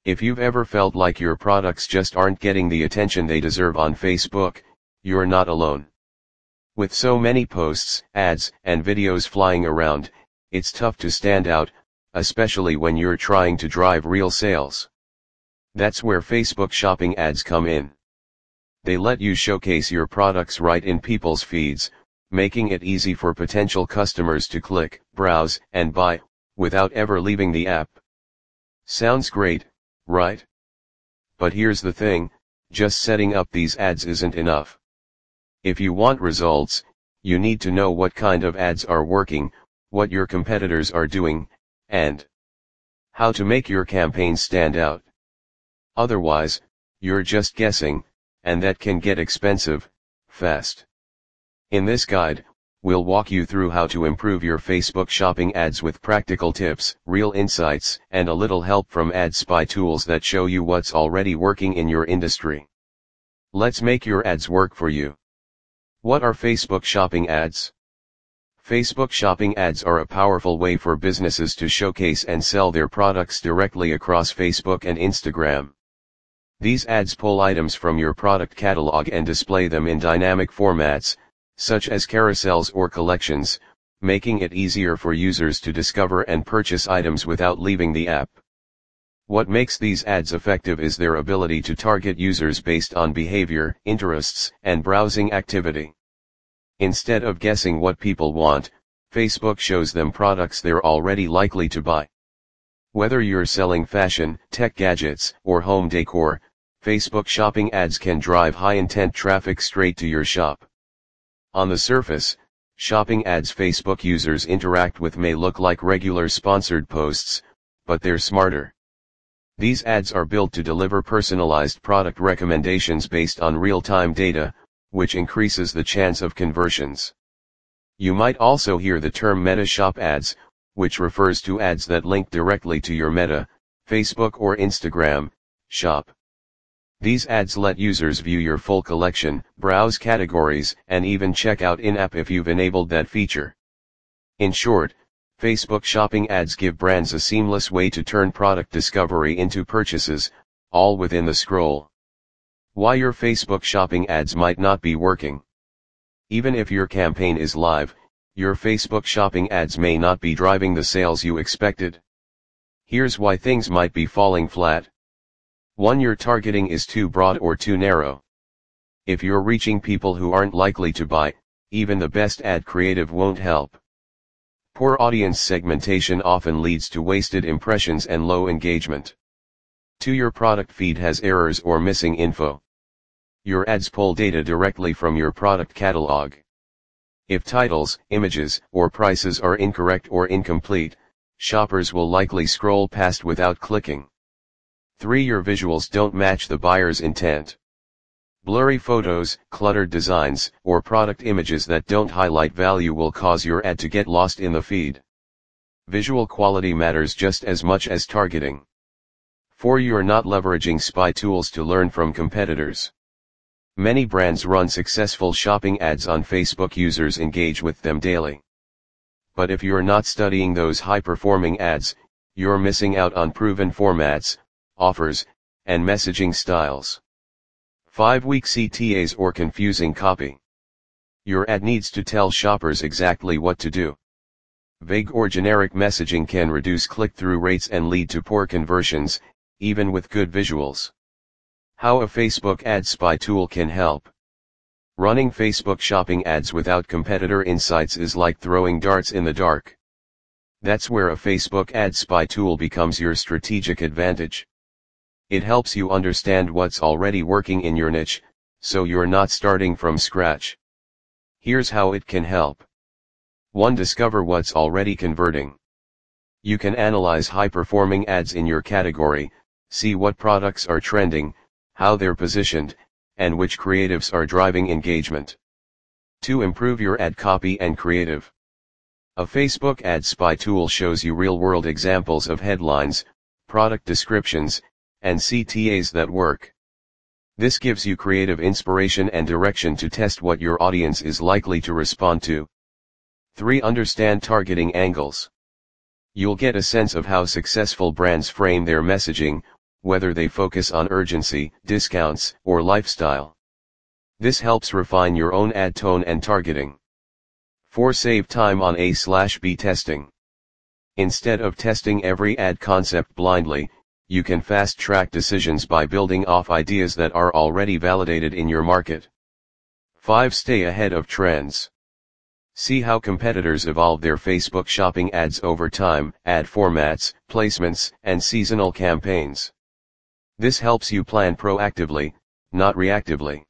If you've ever felt like your products just aren't getting the attention they deserve on Facebook, you're not alone. With so many posts, ads, and videos flying around, it's tough to stand out, especially when you're trying to drive real sales. That's where Facebook shopping ads come in. They let you showcase your products right in people's feeds, making it easy for potential customers to click, browse, and buy, without ever leaving the app. Sounds great, right? But here's the thing, just setting up these ads isn't enough. If you want results, you need to know what kind of ads are working, what your competitors are doing, and how to make your campaign stand out. Otherwise, you're just guessing, and that can get expensive, fast. In this guide, we'll walk you through how to improve your Facebook shopping ads with practical tips, real insights, and a little help from ad spy tools that show you what's already working in your industry. Let's make your ads work for you. What are Facebook shopping ads? Facebook shopping ads are a powerful way for businesses to showcase and sell their products directly across Facebook and Instagram. These ads pull items from your product catalog and display them in dynamic formats, such as carousels or collections, making it easier for users to discover and purchase items without leaving the app. What makes these ads effective is their ability to target users based on behavior, interests, and browsing activity. Instead of guessing what people want, Facebook shows them products they're already likely to buy. Whether you're selling fashion, tech gadgets, or home decor, Facebook shopping ads can drive high-intent traffic straight to your shop. On the surface, shopping ads Facebook users interact with may look like regular sponsored posts, but they're smarter. These ads are built to deliver personalized product recommendations based on real-time data, which increases the chance of conversions. You might also hear the term Meta Shop ads, which refers to ads that link directly to your Meta, Facebook or Instagram, shop. These ads let users view your full collection, browse categories, and even check out in-app if you've enabled that feature. In short, Facebook shopping ads give brands a seamless way to turn product discovery into purchases, all within the scroll. Why your Facebook shopping ads might not be working. Even if your campaign is live, your Facebook shopping ads may not be driving the sales you expected. Here's why things might be falling flat. 1. Your targeting is too broad or too narrow. If you're reaching people who aren't likely to buy, even the best ad creative won't help. Poor audience segmentation often leads to wasted impressions and low engagement. 2. Your product feed has errors or missing info. Your ads pull data directly from your product catalog. If titles, images, or prices are incorrect or incomplete, shoppers will likely scroll past without clicking. 3. Your visuals don't match the buyer's intent. Blurry photos, cluttered designs, or product images that don't highlight value will cause your ad to get lost in the feed. Visual quality matters just as much as targeting. 4. You're not leveraging spy tools to learn from competitors. Many brands run successful shopping ads on Facebook. Users engage with them daily. But if you're not studying those high-performing ads, you're missing out on proven formats, offers, and messaging styles. 5. Weak CTAs or confusing copy. Your ad needs to tell shoppers exactly what to do. Vague or generic messaging can reduce click-through rates and lead to poor conversions, even with good visuals. How a Facebook ad spy tool can help. Running Facebook shopping ads without competitor insights is like throwing darts in the dark. That's where a Facebook ad spy tool becomes your strategic advantage. It helps you understand what's already working in your niche, so you're not starting from scratch. Here's how it can help. 1. Discover what's already converting. You can analyze high-performing ads in your category, see what products are trending, how they're positioned, and which creatives are driving engagement. 2. Improve your ad copy and creative. A Facebook ad spy tool shows you real-world examples of headlines, product descriptions, and CTAs that work. This gives you creative inspiration and direction to test what your audience is likely to respond to. 3. Understand targeting angles. You'll get a sense of how successful brands frame their messaging, whether they focus on urgency, discounts, or lifestyle. This helps refine your own ad tone and targeting. 4. Save time on A/B testing. Instead of testing every ad concept blindly, you can fast-track decisions by building off ideas that are already validated in your market. 5. Stay ahead of trends. See how competitors evolve their Facebook shopping ads over time, ad formats, placements, and seasonal campaigns. This helps you plan proactively, not reactively.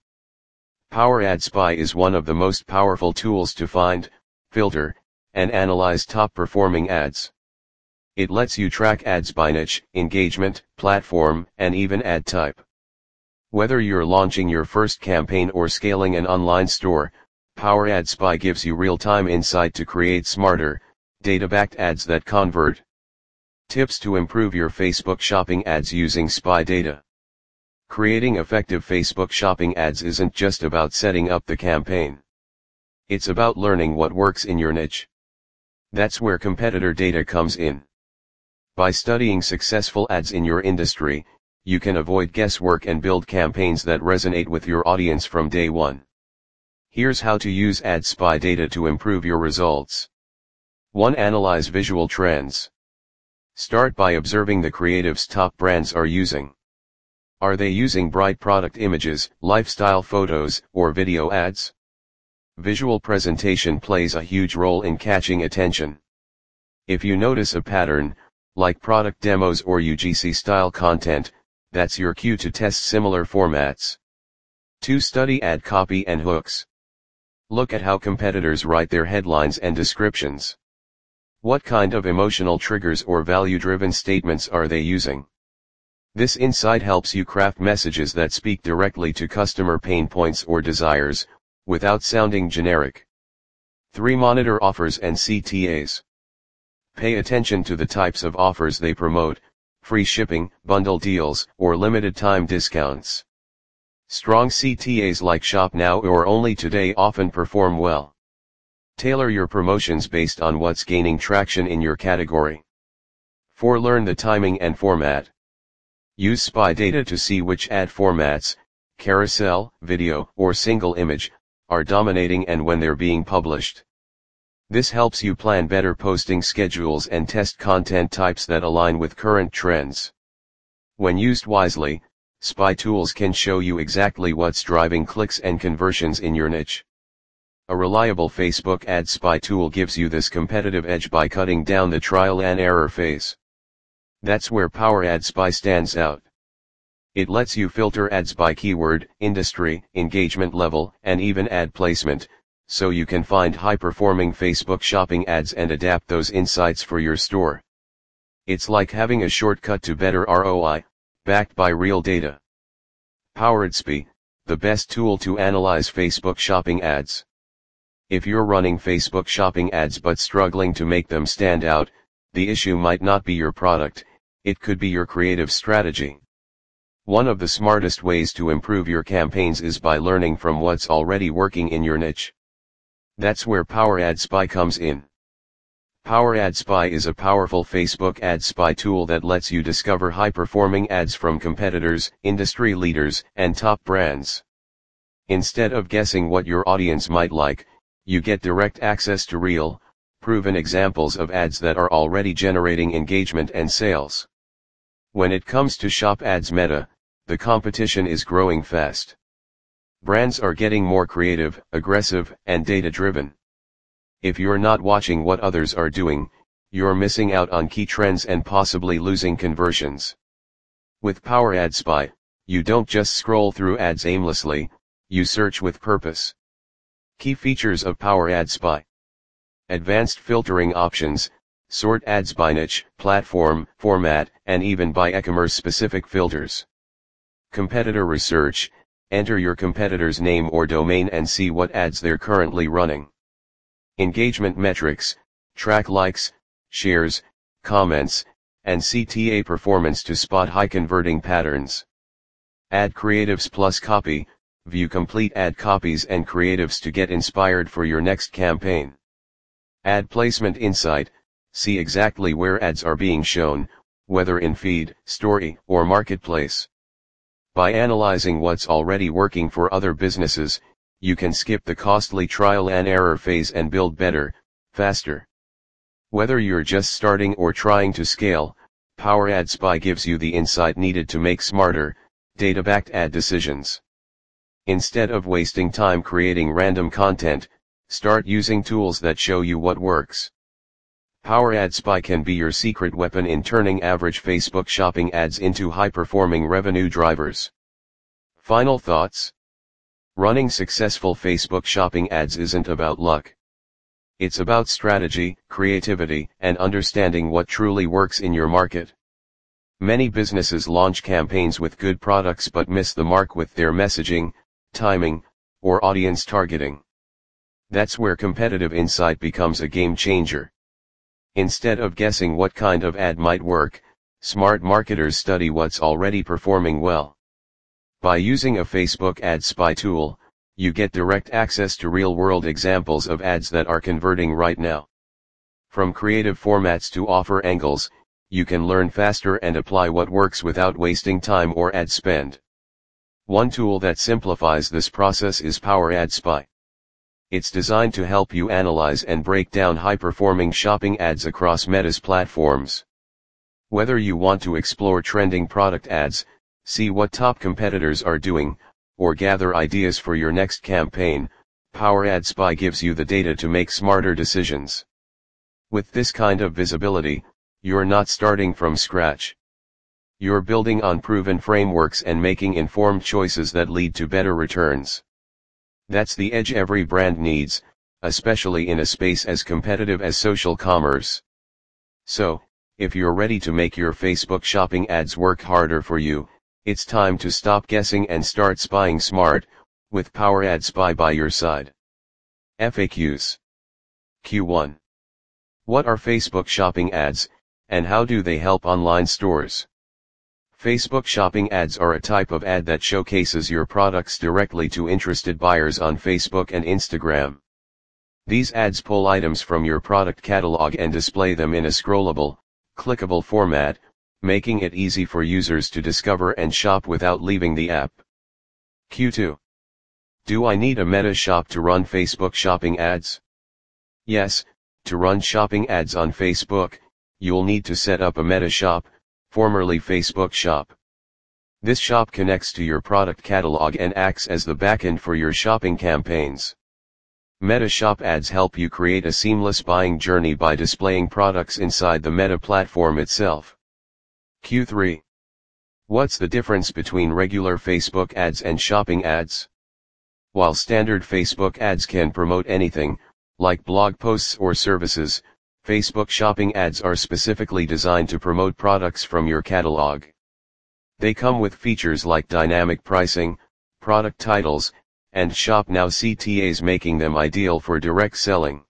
Power Ad Spy is one of the most powerful tools to find, filter, and analyze top-performing ads. It lets you track ads by niche, engagement, platform, and even ad type. Whether you're launching your first campaign or scaling an online store, Power Ad Spy gives you real-time insight to create smarter, data-backed ads that convert. Tips to improve your Facebook shopping ads using Spy data. Creating effective Facebook shopping ads isn't just about setting up the campaign. It's about learning what works in your niche. That's where competitor data comes in. By studying successful ads in your industry, you can avoid guesswork and build campaigns that resonate with your audience from day one. Here's how to use Ad Spy data to improve your results. 1. Analyze visual trends. Start by observing the creatives top brands are using. Are they using bright product images, lifestyle photos, or video ads? Visual presentation plays a huge role in catching attention. If you notice a pattern, like product demos or UGC-style content, that's your cue to test similar formats. 2. Study ad copy and hooks. Look at how competitors write their headlines and descriptions. What kind of emotional triggers or value-driven statements are they using? This insight helps you craft messages that speak directly to customer pain points or desires, without sounding generic. 3. Monitor offers and CTAs. Pay attention to the types of offers they promote, free shipping, bundle deals, or limited time discounts. Strong CTAs like Shop Now or Only Today often perform well. Tailor your promotions based on what's gaining traction in your category. 4. Learn the timing and format. Use Spy data to see which ad formats, carousel, video, or single image, are dominating and when they're being published. This helps you plan better posting schedules and test content types that align with current trends. When used wisely, Spy tools can show you exactly what's driving clicks and conversions in your niche. A reliable Facebook Ad Spy tool gives you this competitive edge by cutting down the trial and error phase. That's where Power Ad Spy stands out. It lets you filter ads by keyword, industry, engagement level, and even ad placement, so you can find high-performing Facebook shopping ads and adapt those insights for your store. It's like having a shortcut to better ROI, backed by real data. Power Ad Spy, the best tool to analyze Facebook shopping ads. If you're running Facebook shopping ads but struggling to make them stand out, the issue might not be your product, it could be your creative strategy. One of the smartest ways to improve your campaigns is by learning from what's already working in your niche. That's where Power Ad Spy comes in. Power Ad Spy is a powerful Facebook Ad Spy tool that lets you discover high-performing ads from competitors, industry leaders, and top brands. Instead of guessing what your audience might like, you get direct access to real, proven examples of ads that are already generating engagement and sales. When it comes to Shop Ads Meta, the competition is growing fast. Brands are getting more creative, aggressive, and data-driven. If you're not watching what others are doing, you're missing out on key trends and possibly losing conversions. With Power Ad Spy, you don't just scroll through ads aimlessly, you search with purpose. Key features of Power Ad Spy. Advanced filtering options, sort ads by niche, platform, format, and even by e-commerce-specific filters. Competitor research, enter your competitor's name or domain and see what ads they're currently running. Engagement metrics, track likes, shares, comments, and CTA performance to spot high-converting patterns. Ad creatives plus copy, view complete ad copies and creatives to get inspired for your next campaign. Ad placement insight, see exactly where ads are being shown, whether in feed, story, or marketplace. By analyzing what's already working for other businesses, you can skip the costly trial and error phase and build better, faster. Whether you're just starting or trying to scale, Power Ad Spy gives you the insight needed to make smarter, data-backed ad decisions. Instead of wasting time creating random content, start using tools that show you what works. Power Ad Spy can be your secret weapon in turning average Facebook shopping ads into high-performing revenue drivers. Final thoughts? Running successful Facebook shopping ads isn't about luck. It's about strategy, creativity, and understanding what truly works in your market. Many businesses launch campaigns with good products but miss the mark with their messaging, timing, or audience targeting. That's where competitive insight becomes a game changer. Instead of guessing what kind of ad might work, smart marketers study what's already performing well. By using a Facebook Ad Spy tool, you get direct access to real-world examples of ads that are converting right now. From creative formats to offer angles, you can learn faster and apply what works without wasting time or ad spend. One tool that simplifies this process is Power Ad Spy. It's designed to help you analyze and break down high-performing shopping ads across Meta's platforms. Whether you want to explore trending product ads, see what top competitors are doing, or gather ideas for your next campaign, Power Ad Spy gives you the data to make smarter decisions. With this kind of visibility, you're not starting from scratch. You're building on proven frameworks and making informed choices that lead to better returns. That's the edge every brand needs, especially in a space as competitive as social commerce. So, if you're ready to make your Facebook shopping ads work harder for you, it's time to stop guessing and start spying smart, with Power Ad Spy by your side. FAQs. Q1. What are Facebook shopping ads, and how do they help online stores? Facebook shopping ads are a type of ad that showcases your products directly to interested buyers on Facebook and Instagram. These ads pull items from your product catalog and display them in a scrollable, clickable format, making it easy for users to discover and shop without leaving the app. Q2. Do I need a Meta shop to run Facebook shopping ads? Yes, to run shopping ads on Facebook, you'll need to set up a Meta shop, formerly Facebook Shop. This shop connects to your product catalog and acts as the backend for your shopping campaigns. Meta Shop ads help you create a seamless buying journey by displaying products inside the Meta platform itself. Q3. What's the difference between regular Facebook ads and shopping ads? While standard Facebook ads can promote anything, like blog posts or services, Facebook shopping ads are specifically designed to promote products from your catalog. They come with features like dynamic pricing, product titles, and Shop Now CTAs, making them ideal for direct selling.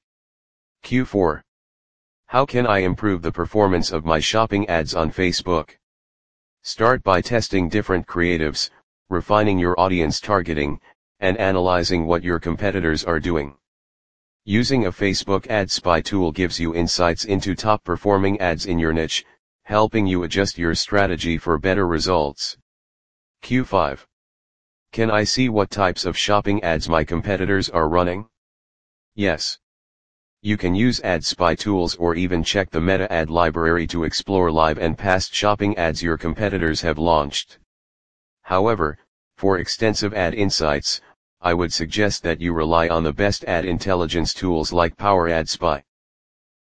Q4. How can I improve the performance of my shopping ads on Facebook? Start by testing different creatives, refining your audience targeting, and analyzing what your competitors are doing. Using a Facebook Ad Spy tool gives you insights into top-performing ads in your niche, helping you adjust your strategy for better results. Q5. Can I see what types of shopping ads my competitors are running? Yes. You can use Ad Spy tools or even check the Meta ad library to explore live and past shopping ads your competitors have launched. However, for extensive ad insights, I would suggest that you rely on the best ad intelligence tools like Power Ad Spy.